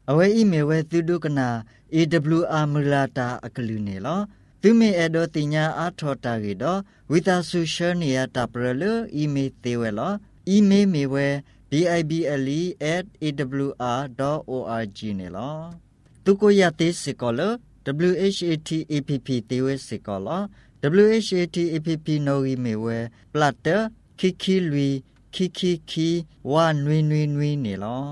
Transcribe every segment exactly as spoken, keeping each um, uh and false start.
အဝဲဤမေဝဲသူဒုကနာ A W R မလာတာအကလူနေလောသူမေအဒိုတင်ညာအာထောတာရီတော့ဝိတာဆူရှယ်နီယာတာပရလအီမေသေးဝဲလောအီမေမေဝဲ bible at a w r dot org နေလောသူကိုရသေးစကောလ w h a t a p p သေးဝဲစကောလ w h a t a p p နိုရီမေဝဲ platter ခိခိလွီခိခိခီဝါနွေနွေနွေနေလော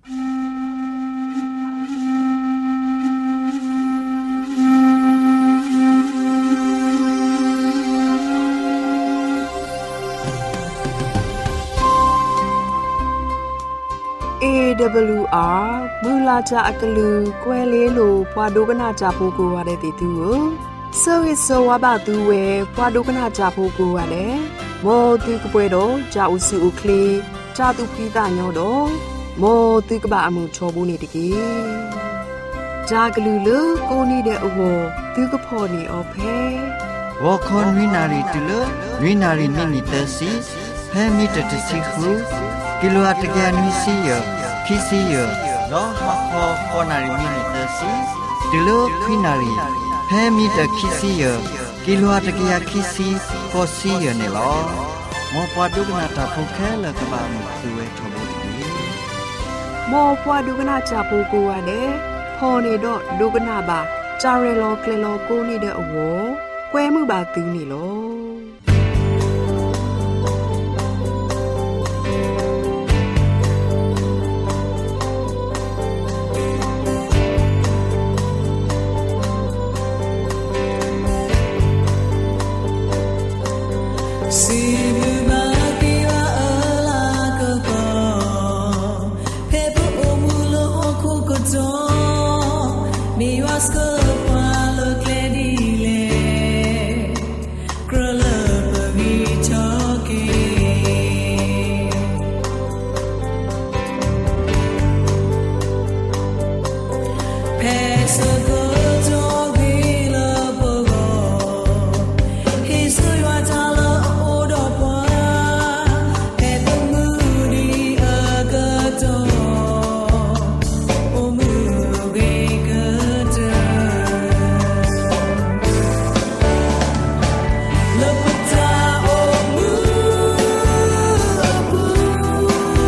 A W R မူလာချအကလူကွဲလေးလိုဘွာဒုကနာချဖို့ကိုရတဲ့တီတူကိုဆိုရဆိုဝါဘသူဝဲဘွာဒုကနာချဖို့ကိုရတယ်မောတူကပွဲတော့ဂျာဥစုဥကလေးဂျာတူပိတာညောတော့မောတူကဘာအမှုချောဘူးနေတကေဂျာကလူလူကိုနေတဲ့အိုတူကဖော်နေအော်ဖဲဝါခွန်ဝိနာရီတူလဝိနာရီမိနီတစီဖဲမီတတစီခုကီလိုအတကယ်နွီစီယခီစီယလောမခောခေါ်နာရီမိနီတစီဒီလိုခိနာရီဖဲမီတခီစီယကီလိုအတကယ်ခီစီကိုစီယနေလောမောပွားဒုကနာတာဖုခဲလကဘာမသူဝဲထော်ဘူးဒီမောပွားဒုကနာချဖို့ကိုရတယ်ဖော်နေတော့ဒုကနာပါဂျာရဲလောကလေလောကိုနေတဲ့အဝကွဲမှုပါသူနေလော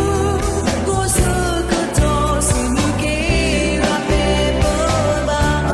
Oh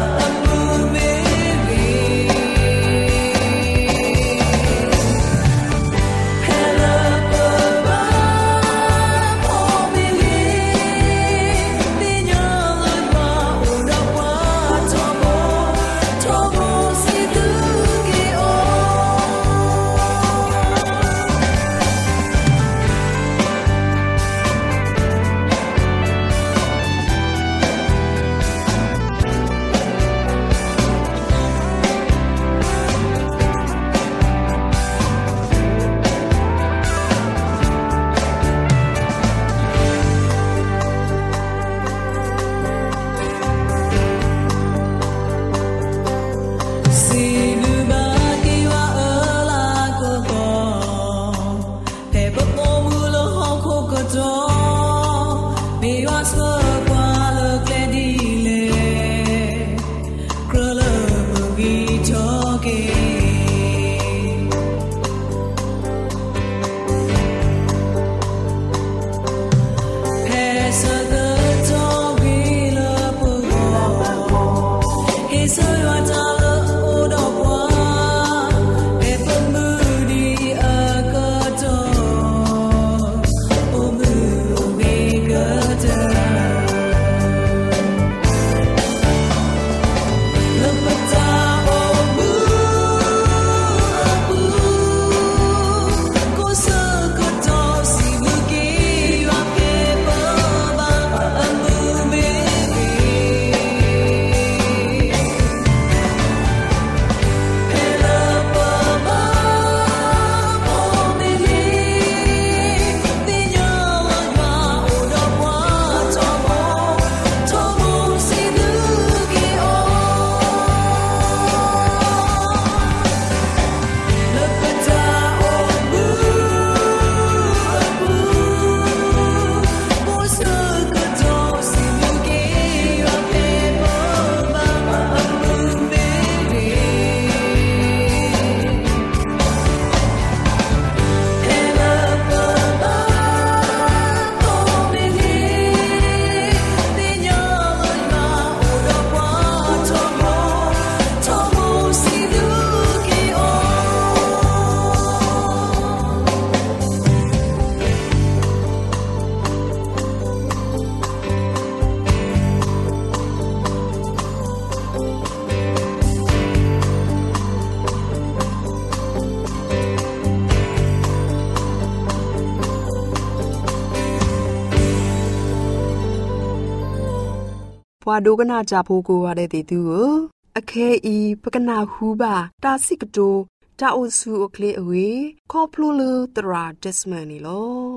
ပွားဒုကနာကြဖို့ကိုရတဲ့တီသူကိုအခဲဤပကနာဟူပါတာစိကတိုတာအိုဆူအကလေးအဝေးခေါပလိုလိုတရာဒစ်မန်နီလော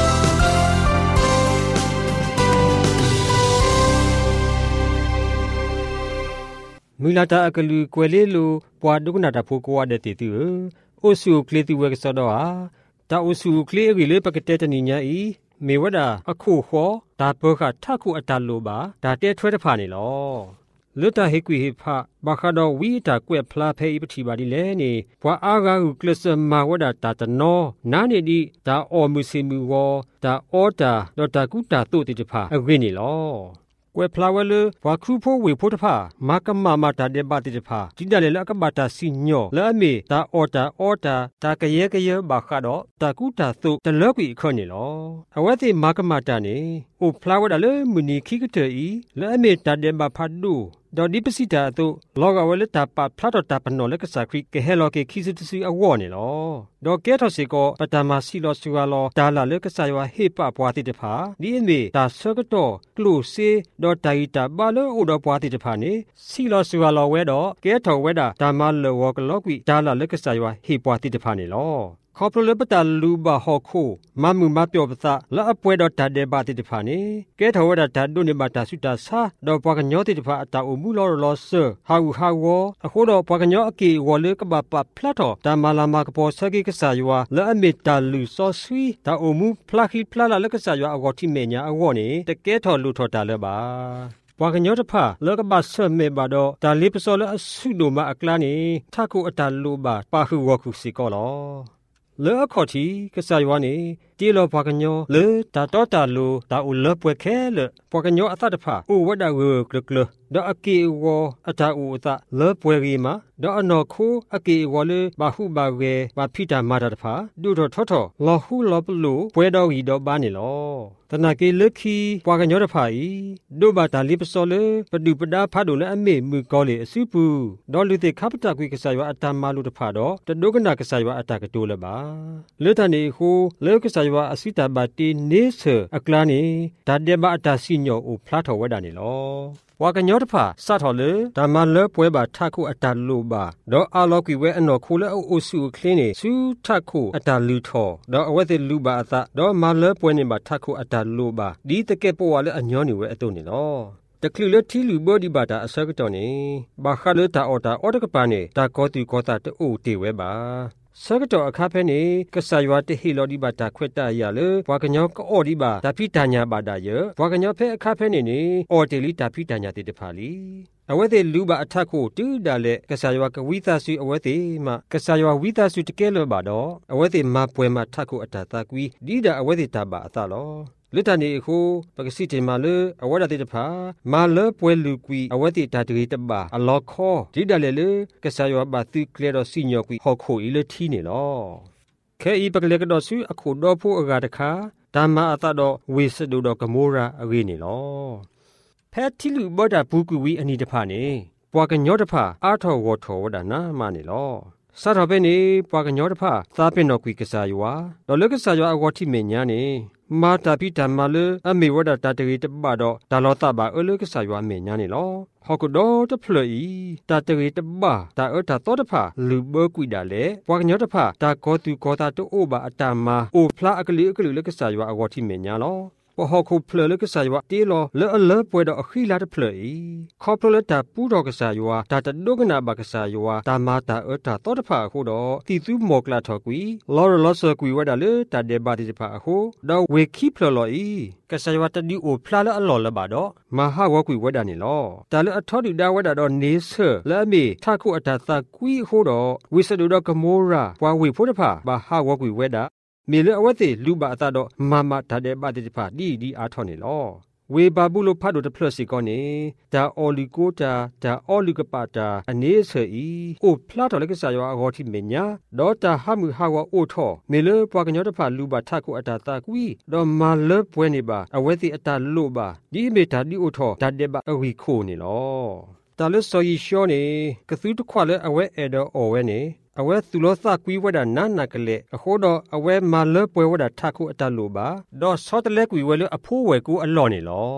မူလာတာအကလူကွယ်လေးလိုပွားဒုကနာတာဖို့ကိုရတဲ့တီသူအိုဆူကလေးတီဝဲကစောတော့ဟာတာအိုဆူကလေးအကလေးပကတဲ့တနီညာဤမေဝဒအခုခောဒါဘောခထခုအတလိုပါဒါတဲထွဲတဖာနေလောလွတ်တာဟေကွေဟိဖဘာခါတော့ဝီတာကွက်ဖလာဖေးပတိပါဒီလဲနေဘွာအာဂါဟုကလစမာဝဒတာတနောနာနေဒီဒါအော်မူစီမူဝဒါအော်တာဒေါ်တာကုတာတို့တိတဖာအဝိနေလောကွယ်ဖလာဝဲလဘွာခူဖိုးဝေဖို့တဖာမာကမမာတာတဲ့ပါတိတဖာဒီတလေလကဘာတာစီညောလဲအမေဒါအော်တာအော်တာဒါကရဲကရဲဘာခါတော့တာကုတာတို့တလော့ကွီခွနေလောအဝဲတိမာကမတာနေအိုဖလာဝဒလေမူနီခိကတေဤလဲအမေတာတဲ့ဘာဖတ်ဒူဒေါ်ဒီပစီတာတို့လောကဝဲလက်တာပါဖလာတော့တာပနော်လက်ကစားခရီကဟဲလော်ကေခီစစ်တစီအဝေါ်နေလောဒေါ်ကဲထော်စီကိုပတမာစီလောဆူဝါလောဒါလာလက်ကစားရွာဟေပပွားတိတဖာဒီအမေဒါဆကတော့ကလုစီဒေါ်တိုင်တာဘာလို့အိုတော့ပွားတိတဖာနေစီလောဆူဝါလောဝဲတော့ကဲထော်ဝဲတာဒါမလောဝကလောကွီဒါလာလက်ကစားရွာဟေပွားတိတဖာနေလောခေါပလပတလူဘဟောခိုမမှုမပြောပသလာအပွဲတော့တတဲ့ပါတိတဖာနေကဲထောဝဒတဒုနေမတာဆုတာစာတော့ပွားကညောတိတဖာအတာအမှုလောလောဆဟာဝဟာဝအခုတော့ပွားကညောအကေဝလေကဘပဖလာတော့တမလာမကပေါ်ဆကိကဆာယဝလာအမီတာလူစောဆွီတာအမှုဖလာခိဖလာလကဆာယဝအဝတိမေညာအဝနေတကဲထောလူထောတာလဲပါဘွာကညောတဖာလောကဘဆမေဘာတော့ဒါလေးပစောလအဆုလိုမအကလာနေထခုအတာလိုပါပါဟုဝခုစီကောလောလေခေါတီကစားရွာနေတီလောဘွားကညောလေတာတော့တာလိုတာဦးလပွဲခဲလေဘွားကညောအသတဖာအိုဝဒဝကလကလဒေါအကေဝအတာဦးအသလေပွဲရီမာဒေါအနော်ခိုအကေဝလေဘာဟုဘာဝေဘာဖိတာမာတာတဖာဒူတော်ထောထောလောဟုလောပလူပွဲတော်ကြီးတော့ပါနေလောတနာကေလခီဘွားကညောတဖာဤဒုဘာတာလိပစောလေပဒုပဒါဖာဒိုလေအမေမူကောလေအစုပူဒေါလူတေခပတာကွေကစားရွာအတာမာလူတဖာတော့တဒုကနာကစားရွာအတာကတိုးလေပါလေတနေဟုလေကစားရွာအစီတာဘာတီနေဆအကလာနေဒါတေဘာအတာစီညောအိုဖလာထောဝဲတာနေလောဝါကညောတဖာစထော်လေဒါမလပွဲပါထခုအတာလူပါဒေါအာလောကွေဝဲအနော်ခိုလေအိုစုခလင်းနေစူထခုအတာလူထောဒေါအဝဲတဲ့လူပါအသဒေါမလပွဲနေမှာထခုအတာလူပါဒီတကဲပေါ်ဝါလေအညောနေဝဲအတုံနေလောတကလူလထီလူဘောဒီဘာတာအစကတော်နေဘာခါလတာအော်တာအော်တကပါနေတာကောတီကောတာတူတေဝဲပါစကတော့အခါဖဲနေကဆာရွာတဟီလောဒီဘာတာခွတ်တာရလေဘွာကညောကောဒီဘာဒါဖိတညာဘာတာရဘွာကညောဖဲအခါဖဲနေနေအော်တေလီဒါဖိတညာတေတဖာလီအဝဲသေးလူပါအထက်ကိုတူးတာလေကဆာရွာကဝိသစုအဝဲသေးမှကဆာရွာဝိသစုတကဲလောပါတော့အဝဲသေးမပွဲမှာထက်ကိုအတာတာကွီဒီတာအဝဲသေးတာပါအသလောလွတ်တနေခုပကစီတေမာလအဝဒတေတဖာမာလပွဲလူကွီအဝတိတာတရီတပါအလောခောဒီတလေလေကဆာယောဘာတိကလေတော့စီညောကွီဟောခိုဤလထီနေလောခဲဤပကလေကတော့စုအခုတော့ဖို့အကတခါဓမ္မအတတော့ဝေစဒုတော့ကမောရာအဝေးနေလောဖဲတီလူဘောတာဘူးကွီဝီအနီတဖာနေပွာကညောတဖာအာထောဝထောဝဒနာမနေလောစတော်ပဲနေပွာကညောတဖာသာပင်တော်ကွီကဆာယောတော့လကဆာယောအဝတိမေညာနေမာတာပိတမလအမေဝဒတာတရီတပတော့ဒါလောတပါအလကဆာယွာမေညာနေလောဟောကဒေါတဖလီတာတရီတပတာအတာတောတဖလူဘကွီဒါလေဘွာကညောတဖတာကောတူကောတာတိုအိုဘာအတာမာအိုဖလာအကလီအကလူလကဆာယွာအဝတိမေညာလောပဟောခုဖလလကဆာယွာတေလောလဲအလဲပွဲတော့အခီလာတဖလီခေါပလတာပူတော်ကဆာယွာဒါတဒုကနာဘကဆာယွာတာမာတာအတာတောတဖခုတော့တီသူမောကလာထော်ကွီလောရလောဆကွီဝဒါလေတာဒေဘာတိတဖခုတော့ဝေခိဖလလောဤကဆာယွာတဒီအိုဖလာလအလောလပါတော့မဟာဝကွီဝဒါနေလောဒါလေအထော်ဒီဒါဝဒါတော့နေဆလဲမီထခုအတာသကွီခုတော့ဝိစဒုတော့ကမောရာဘွာဝေဖို့တဖဘာဟာဝကွီဝဒါမေလအဝတိလူပါအတာတော့မမဒါတဲ့ပါတိတဖာဒီဒီအားထော်နေလောဝေဘာဘူးလို့ဖတ်လို့တဖလစီကောနေဒါအော်လီကိုတာဒါအော်လီကပါတာအနေဆေဤအိုဖလာတော်လက်ကစားရောအဂေါ်တိမညာဒေါ်တာဟမှုဟာဝအိုထောမေလပွားကညောတဖလူပါထခုအတာတာကွီဒေါ်မာလပွဲနေပါအဝဲတိအတာလို့ပါဒီမေတာဒီအိုထောဒါတဲ့ပါအဝီခိုနေလောတာလဆိုယီရှောနေကသူတခွာလဲအဝဲအဲ့တော့အော်ဝဲနေအဝဲသူလောသကွီဝဒနာနာကလေအခုတော့အဝဲမာလပွဲဝဒထခုအတလို့ပါတော့ဆောတလဲကွီဝဲလအဖိုးဝဲကူအလော်နေလော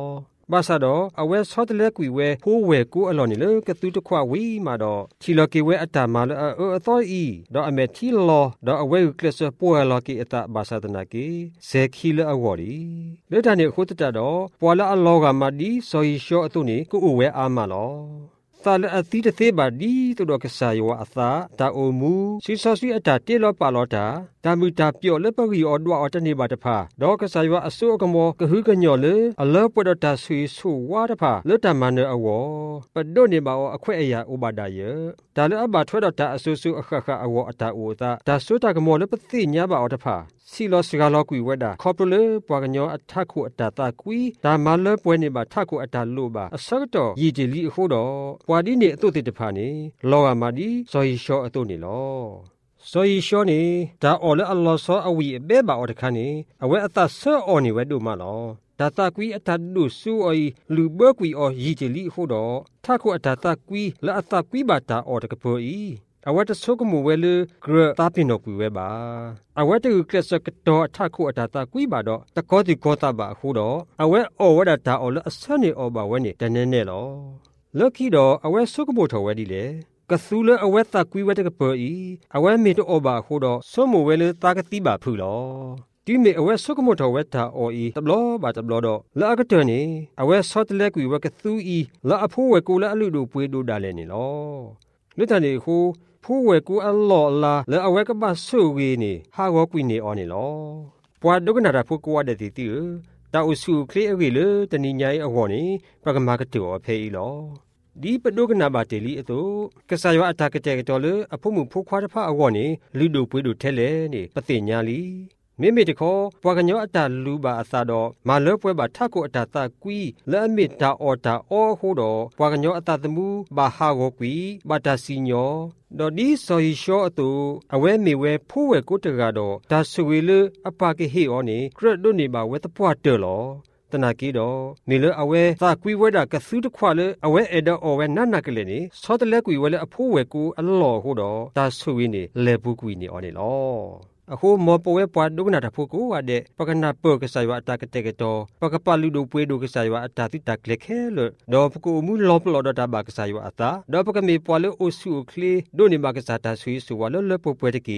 ဘာသာတော့အဝဲဆော့တလဲကွေဝဲဖိုးဝဲကိုအလော်နေလေကတူတခွဝီမှာတော့ချီလော်ကေဝဲအတာမာလောအအသောဤတော့အမေချီလော်တော့အဝဲကလစ်ပွာလော်ကေအတာဘာသာတနာကေဇေခီလအဝေါ်ဒီလက်တန်နေခုတတတော့ပွာလာအလောကမဒီဆိုရီရှောအတုနေကိုအဝဲအာမလောသာလအသီးတသေးပါဒီတို့တော့ကစားယောအသာတာအိုမူစီဆောစီအတာတေလောပါလောတာဒါမီတာပြော့လက်ပဂီအော်ဒွာအော်တနေပါတဖာတော့ကစားယောအစိုးကမောကဟူးကညော်လေအလောပဒတာဆွေဆူဝါတဖာလွတ်တမန်နအဝေါ်ပဒိုနေပါအခွဲအရာဥပါဒယေဒါလည်းအဘထွဲတော့တာအဆူဆူအခခအဝေါ်အတာအိုတာဒါစိုးတာကမောလေပသိညာပါအော်တဖာစီလောစကလောကွေဝဲတာခေါပလိုလေပွာကညောအထခုအတာတာကွီဒါမလပွဲနေပါထခုအတာလို့ပါအစကတော့ရည်ကြည်လီအခုတော့ပွာဒီနေအတုတိတဖာနေလောကမာဒီဇော်ရီရှောအတုနေလောဇော်ရီရှောနေဒါအော်လေအလောဆောအဝီအဘဲပါအော်တခါနေအဝဲအသဆောအော်နေဝဲတို့မလောဒါတာကွီအတာဒုဆူအိလူဘကွီအော်ရည်ကြည်လီအခုတော့ထခုအတာတာကွီလာအတာကွီပါတာအော်တကပိုဤအဝတ်တဆုကမူဝဲလေဂရတာပင်တော့ကွေဝဲပါအဝတ်တူကလစကတော့ထခုအတာတာကွေပါတော့တကောတီကောတာပါခုတော့အဝဲအော်ဝဒတာအော်လအစနေအော်ပါဝဲနေတနေနဲ့လောလော်ခီတော့အဝဲဆုကမိုထော်ဝဲဒီလေကဆူလအဝဲတာကွေဝဲတကပေါ်ဤအဝဲမေတော့အော်ပါခုတော့ဆုမူဝဲလေတာကတိပါဖူလောဒီမေအဝဲဆုကမိုထော်ဝဲတာအော်ဤတဘလောပါတဘလောတော့လာကတနေအဝဲဆော့တလဲကွေဝဲကဆူဤလာအဖိုးဝဲကိုလာအလူတို့ပွေးတို့တာလဲနေလောလွတ်တန်နေခုผู้เวกูอัลลอฮ์ลาและเอาไว้ก็บาสู้วีนี่ฮาวกุยนี่ออนี่ลอปวาดุกนาดาผู้กวาเดติติตาอุสูคลีอวีเลตนิญายอวอนี่ปะกะมากะตออเพอีลอဒီပဒုကနာပါတေလီအတုကဆာယောအတာကတဲ့တော်လေအဖို့မှုဖိုးခွားတဖအဝေါ်နေလူတို့ပွေးတို့ထဲလေနေပတိညာလီမိမိတခေါ်ပွာကညောအတာလူပါအသာတော့မာလောပွဲပါထခုအတာတာကွီလဲအမီတာအော်တာအော်ဟိုတော့ပွာကညောအတာတမှုဘာဟာကိုကွီဘာတာစီညောဒေါ်ဒီဆိုရီရှောအတူအဝဲမီဝဲဖိုးဝဲကိုတကတော့ဒါဆွေလေအပါကေဟေအောနေခရဒုန်နေပါဝဲတပွားတယ်လောတနာကီတော့မေလအဝဲသာကွီဝဲတာကဆူးတခွာလေအဝဲအဲ့တော့အဝဲနတ်နကလေးနေစောတလဲကွီဝဲလေအဖိုးဝဲကိုအလော်ဟိုတော့ဒါဆွေနေလေဘူးကွီနေအော်နေလောအခုမောပဝဲပွားဒုကနာတဖို့ကိုဝတဲ့ပကနာပောကဆိုင်ဝအတာကတဲ့ကတော့ပကပလူတို့ပွေးတို့ကဆိုင်ဝအတာတိတကလက်ခဲလို့တော့ပကိုမူလောပလောဒတာဘကဆိုင်ဝအတာတော့ပကမေပွားလို့အိုစုခလီဒိုနေမကစားတာဆွေးဆိုဝလို့လပပွဲတကီ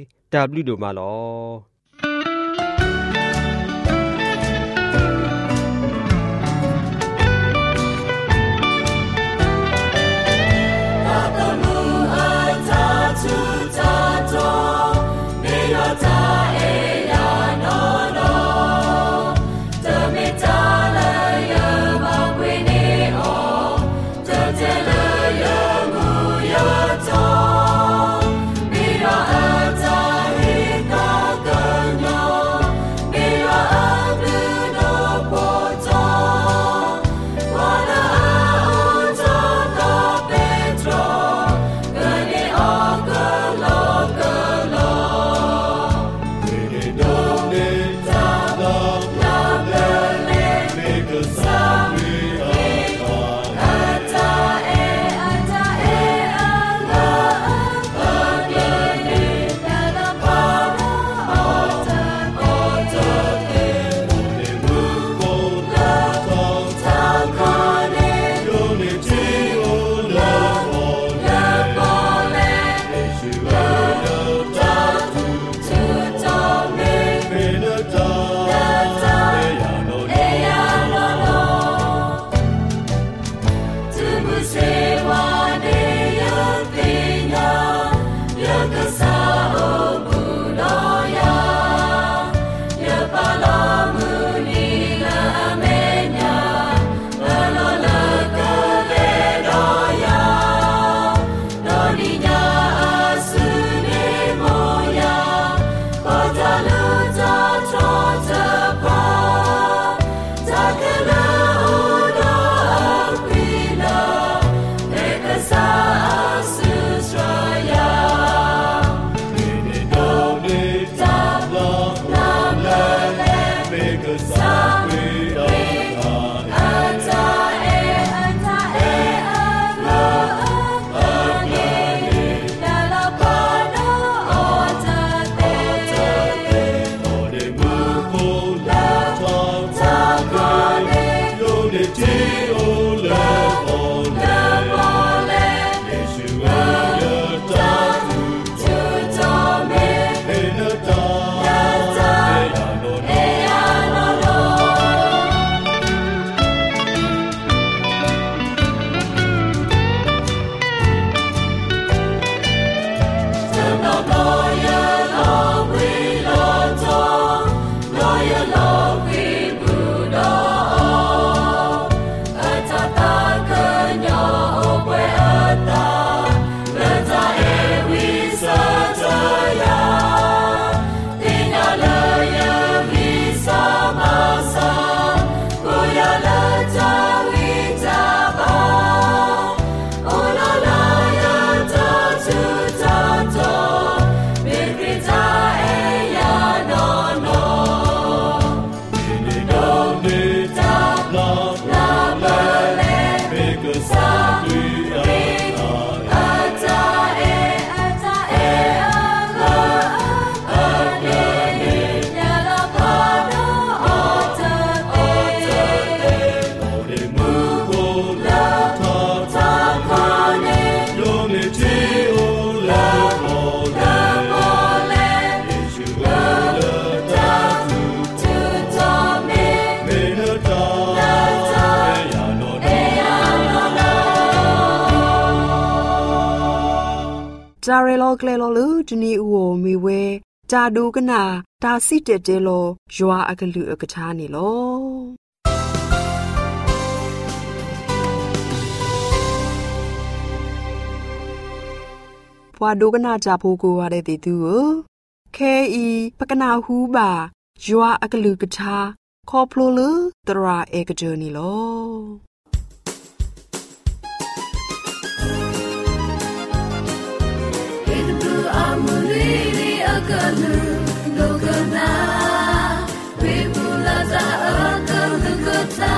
W တို့မလော Go จาเรโลเกลโลลูจนีอูโอมีเวจาดูกนาตาซิเตเตโลยัวอากลืออกชานี่โลพวาดูกนาจาโพโกวาเดติตูเคอีปกนาฮูบายัวอากลือกชาคอพลูลือตราเอกเจนี่โล Akalu Logana Bebulata Akalu Kota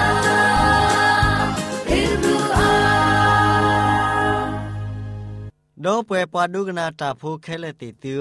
Ibu A Do pwe padu gna ta phu khele ti tu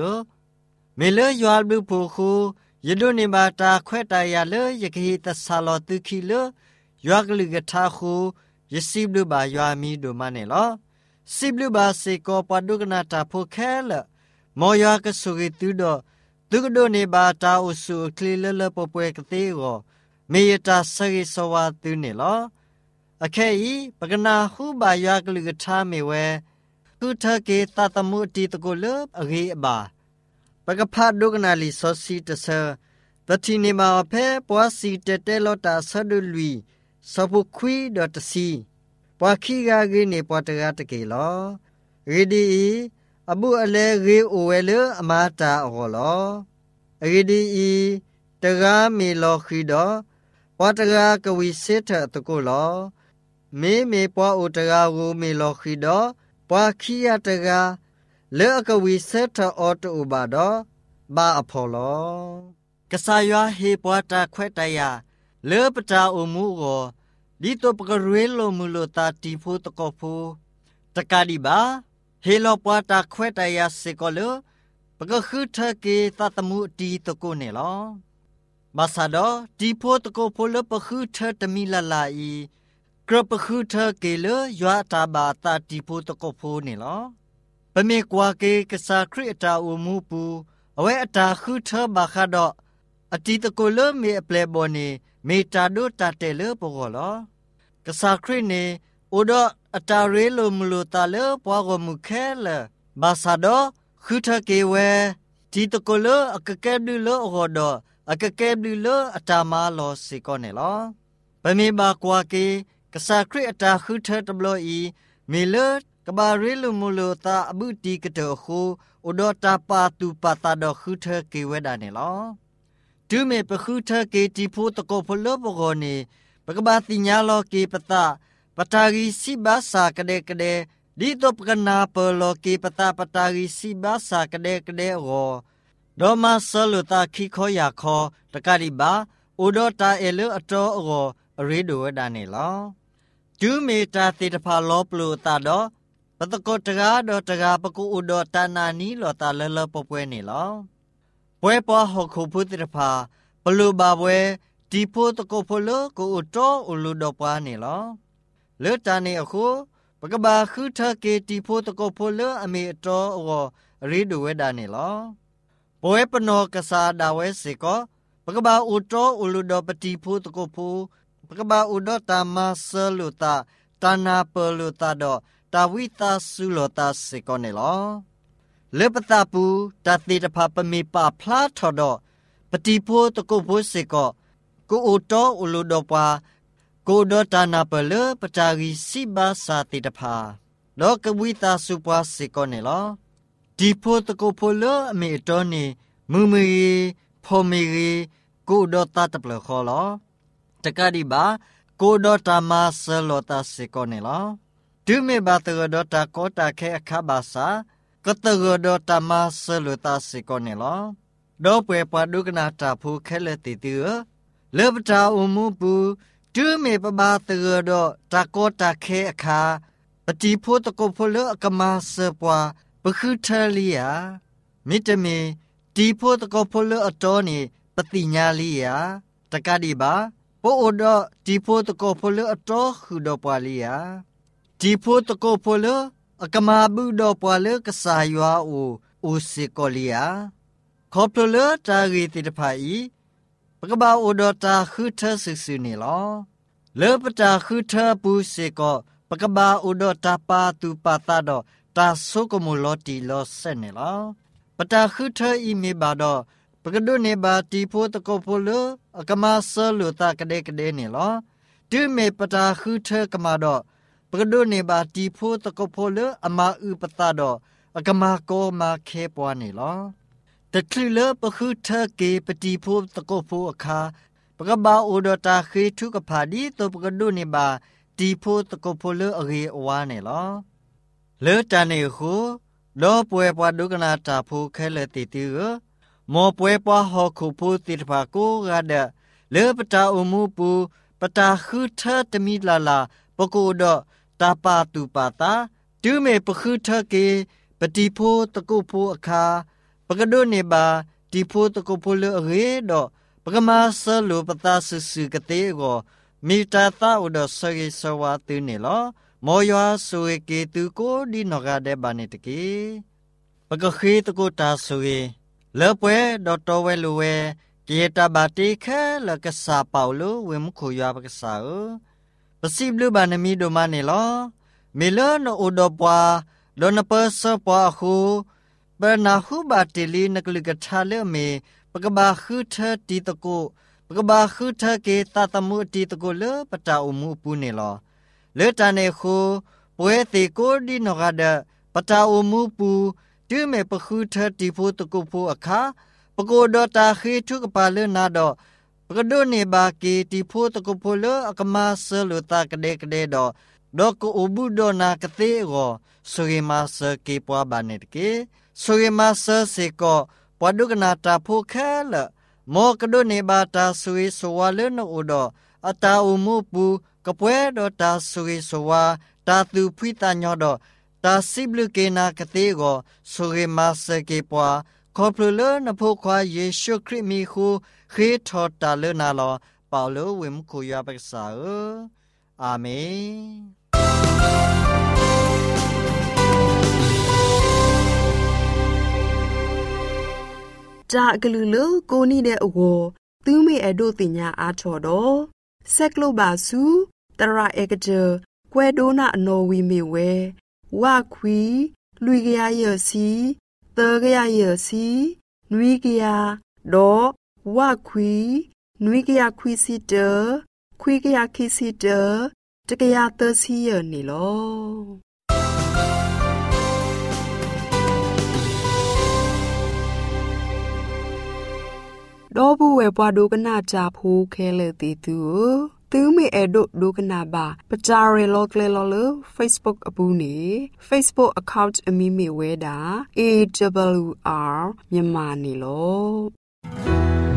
me le ywa bu phu khu yedo ni ba ta khwe ta ya le yakhi ta sa lo tu khi le ywa glu ga tha khu yisib lu ba ywa mi do ma ne lo sib lu ba se ko padu gna ta phu kheleမောယကဆုရီတူဒတုကဒိုနေဘာတာအဆုကလီလလပပွဲကတိကိုမေယတာဆရီဆဝါတူနေလောအခဲဤပကနာဟုဘာယကလူကထားမေဝဲကုထကေတတမှုတီတကိုလအဂေအဘာပကဖတ်ဒုကနာလီစောစီတဆတတိနေမာဖဲပွားစီတတဲလောတာဆဒလူလီစပုခွီဒတ်စီပွားခီဂါဂေနေပွားတရတကေလောရေဒီအဘုအလဲရေအိုဝဲလအမာတာအော်လောအဂဒီဤတကားမီလောခီတော့ပွားတကားကဝီစစ်ထတကုလောမေမေပွားအိုတကားကိုမီလောခီတော့ပွားခီရတကားလဲအကဝီစစ်ထအော်တူဘာတော့ဘာအဖော်လောကဆာယွာဟေပွားတာခွဲ့တရလဲပတာအုံမှုကိုဒီတော့ပကရွေလိုမူလိုတာတီဖို့တကောဖို့တကားဒီပါဟေလောပွားတာခွဲ့တရစေကောလပကခုထကေတတမှုတီတကုနေလောဘာသာတော့ဒီဖို့တကောဖို့လပခုထတမီလာလာဤကရပခုထကေလယွာတာဘာတာဒီဖို့တကောဖို့နေလောပမေကွာကေကစားခရစ်တာအမှုပူအဝဲအတာခုထဘာခါတော့အတီတကုလမေအပလေဘောနေမေတာဒိုတာတဲလပေါ်ကောလောကစားခရစ်နေအိုဒအတာရဲလိုမလိုတာလေပွားကိုမူခဲလေဘာသာတော့ခုထကေဝဲတီတကုလအကကဲဒူလောဟောတော့အကကဲဒူလောအတာမာလောစီကောနေလောပမေဘာကွာကေကစားခရစ်အတာခုထတဘလို့ဤမေလကဘာရဲလိုမလိုတာအဘုတီကတောခုအိုဒတာပါတူပါတာတော့ခုထကေဝဲတာနေလောဒုမေပခုထကေတီဖို့တကောဖလောပကောနေပကဘာတိညာလောကေပတာပတာဂီစီဘာစာကတဲ့ကတဲ့ဒီတော့ပကနာပလောကေပတာပတာဂီစီဘာစာကတဲ့ကတဲ့ရောဒေါမဆလူတာခိခောယာခောတကတိပါအိုဒတာအဲလအတော်ရောအရေဒိုဝဒနေလောဒူမီတာတိတဖာလောပလူတာတော့ပတကောတကားတော့တကားပကူအိုဒတာနာနီလောတာလလပပွဲနေလောပွဲပေါ်ဟခုဖုတိတဖာဘလူဘာပွဲဒီဖို့တကောဖလောကိုတော့အိုလူတော့ပွားနေလောလေတန်နေအခုပကဘာခုထကေတီဖို့တကောဖိုလအမေတော်အောရီဒဝဲဒါနေလောပွဲပနောကစားဒါဝဲစေကောပကဘာဥတော်ဥလူတော်ပတိဖို့တကောဖိုပကဘာဥတော်တာမဆလူတာတနာပလူတာတော့တာဝိတာဆုလောတာစေကောနေလောလေပတာပူတတိတဖပမေပါဖလားထော်တော့ပတိဖို့တကောဖိုစေကောကိုဥတော်ဥလူတော်ပွားကိုဒတာနာပလပတာဂီစီဘာစာတိတဖာလောကဝိတာစုပွားစေကောနေလောဒီဖို့တကိုဖိုလအမေတော်နေမူမီဖော်မီကိုဒတာတပလခေါ်လောတကဒီပါကိုဒတာမဆလောတာစေကောနေလောဒုမေဘာတဂဒတာကောတာခဲအခဘာစာကတဂဒတာမဆလောတာစေကောနေလောဒေါပွဲပဒုကနာတာဖူခဲလေတီတီလေပတာအမှုပူဒုမေပဘာတရတော့တာကောတာခဲအခါပတိဖို့တကောဖလအကမဆပွားပခုထလီယာမိတမေဒီဖို့တကောဖလအတော်နေပတိညာလီယာတကတိပါပို့တော့ဒီဖို့တကောဖလအတော်ခုတော့ပွားလီယာဒီဖို့တကောဖလအကမဘူးတော့ပွားလကဆာယွာအိုအိုစေကောလီယာခေါပလတာဂီတိတဖာဤပကဘာအိုဒတာခုထဆူဆူနေလောလေပတာခုထပူစေကောပကဘာအိုဒတာပါတူပါတာတော့တตาโซกมูลอตีลอเซเนลาปตาคือเธออีเมบาดอปกดุเนบาตีโพตะโกโพลอกมาเซลูตากะเดกะเดเนลาดืเมปตาคือเธอกมาดอปกดุเนบาตีโพตะโกโพลอมาอืปตาดอกมาโกมาเคปวาเนลาแต่คลือเลปคือเธอเกปตีโพตะโกโพอคาปกบาโอดตาคือทุกพาดีตปกดุเนบาตีโพตะโกโพลอเรอวาเนลาเลจาเนคูดอป่วยปวดดุกนาตาผู้เคลติตือมอป่วยปวดหอคูผู้ติดภากูกาเดเลปตาอุมูปูปตาคือเธอตมีลาลาปกูดอตาปาตุปาตาดูเมปคือเธอเกปฏิโพตะกูผู้อคาปกดุเนบาติโพตะกูผู้เลเรดอปกมาสลุปตาสุสุกเตโกมีตาตาอุดสเกสวาตุเนลอมอยาสุเอเกตุโกดินกาเดบานิตเกปกขีตกุตาสุเอเลปเวดอตเวลุเวเกตาบาติเคลกษาเปาโลเวมขุยาปกษาปสิบลูบานมีโดมาเนลอเมลนอุดปวาดอนเปสปวาคูเปนาฮูบาติลีนกลิกทาเลเมปกบาคือเธอตีตะกุปกบาคือเธอเกตาตมุตีตะกุเลปตาอุมุปูเนลอเลตาเนคูป่วยติโกดินกาเดปตาอุมูปูดืเมปคือเธอติโพตะกุปูอคาปโกดอตาคีทุกปาเลนาดอปกดุเนบาเกติโพตะกุปูเลอกมาเซลุตากะเดกะเดดอดอกอุบุดอนากะเตโกสุเกมาเซเกปวาบาเนตเกสุเกมาเซเซโกปวดุกนาตาโพแคลมอกดุเนบาตาสุเอสวาเลนอุดออตาอุมูปูกป่วยดอตาสุเกสวาตาตุพิตาญอดอตาสิบลูเกนากะเตโกสุเกมาเซเกปวาขอพลูเลนพควาเยซูคริสต์มีคูเฮทอตาเลนาลอเปาโลเวมคุยาปักษาเออาเมนจากกลือเลโกนี่เดอโวตื้อเมอโดติญาอาชอดอเซกโลบาซูตระเอกเจแควโดนาโนวีเมเววาควีลุยกยาเยซีเตกยาเยซีนุยกยาดอวาควีนุยกยาควีซิเตอควีกยาคิซิเตอตกยาเตซีเยนี่ลอดอบูเวปวาดูกนาจาพูเคเลติตูตื้อเมเอโดดูกนาบาปจาเรโลเคเลโล Facebook อบูนี Facebook account อมีเมเวดา เอ ดับเบิลยู อาร์ မြန်မာနေလော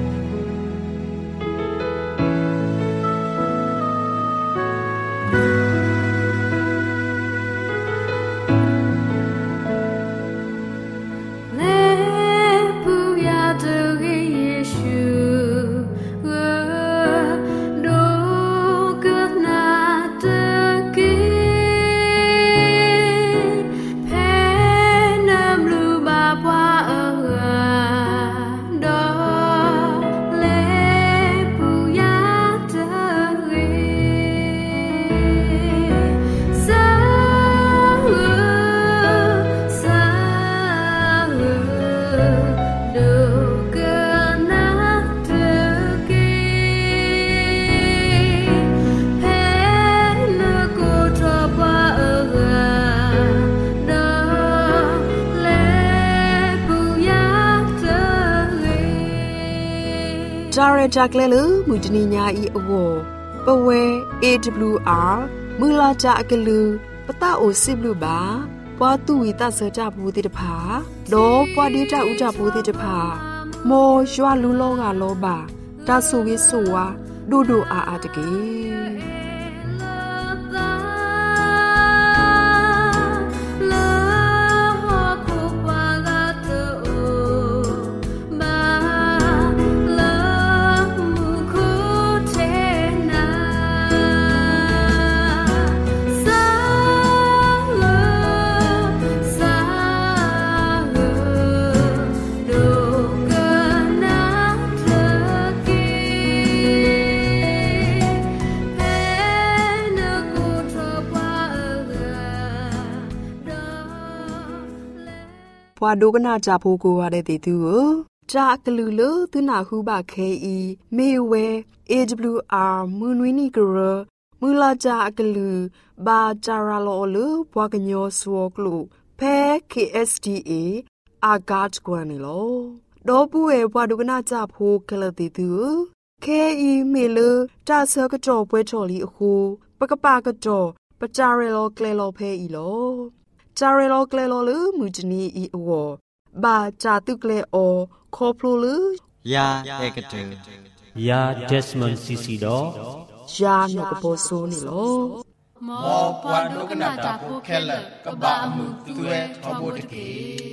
จาเรจักเลลมุจนีญาอีอโวปเว เอ ดับเบิลยู อาร์ มือลาจาอักลือปะตาโอสิบลูบาปวาตุวิตาเสจาบูติตภาโดปวาดีจาอุจาบูติตภาโมชัวลูโลกาโลบาตาสุวิสุวาดูดูอาอาตะกีแပွားဒုကနာကြဖို့ကိုရတဲ့တူကိုဂျာကလူလူသူနာဟုဘခဲဤမေဝဲ A W R မွန်ဝီနီဂရမူလာဂျာကလူဘာဂျာရာလောလူဘွားကညောဆောကလူဖဲ K S D A အာဂတ်ကွန်နီလောဒေါ်ပူရဲ့ဘွားဒုကနာကြဖို့ကလတီတူခဲဤမေလတာဆကကြောပွဲချော်လီအခုပကပကကြောပကြရဲလောကလဲလောဖဲဤလောจาเรโลเกลโลลือมูจนีอีอวบาจาตุเกลโอคอพลูลือยาเอกเตยาเดสมอนซีซีดอยานกโปโซนี่โลมอปวานุกนาตาโพเคลกบามุตุเอทอโบตะเก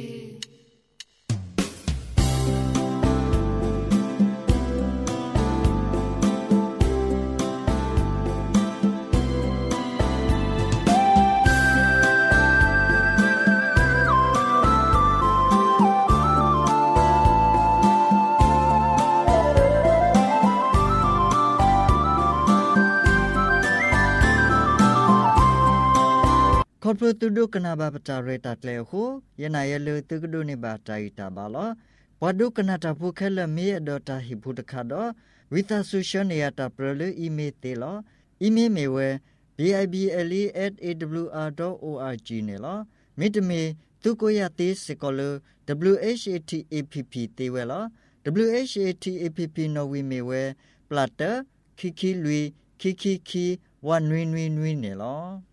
ขอพระตุดุกนาบาปจาเรตัดเลวหูยนายลือตุกดุนิบาใจตาบาลอปดุกนาตาภูเคลเมียดอตาหิบุตคาดอวิตาสุชเนียตาเปรลอีเมเตลออีเมเมเว b i b l e at a w r dot org เนลอมิตเมตุโกยาติสกอล w h a t a p p เตเวลอ w h a t a p p นวิเมเวปลาเตคิคิลุยคิคิคีวันนุยนุยนุยเนลอ